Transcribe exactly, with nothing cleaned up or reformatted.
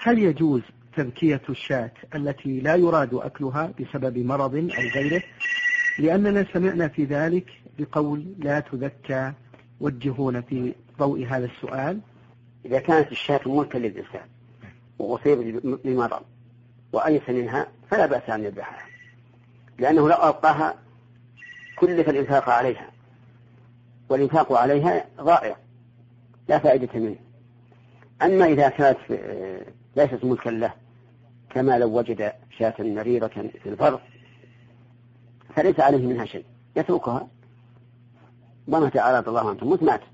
هل يجوز تذكية الشاة التي لا يراد أكلها بسبب مرض أو غيره؟ لأننا سمعنا في ذلك بقول لا تذكى. وجهونا في ضوء هذا السؤال. إذا كانت الشاة ملكا للإنسان وأصيب بمرض وأيس منها فلا بأس أن يذبحها، لأنه لو أبقاها كلف الإنفاق عليها، والإنفاق عليها ضائع لا فائدة منه. أما إذا كانت ليست ملكا له، كما لو وجد شاة مريضة في البر فليس عليه منها شيء، يتركها ومتى أراد الله أن تموت مات.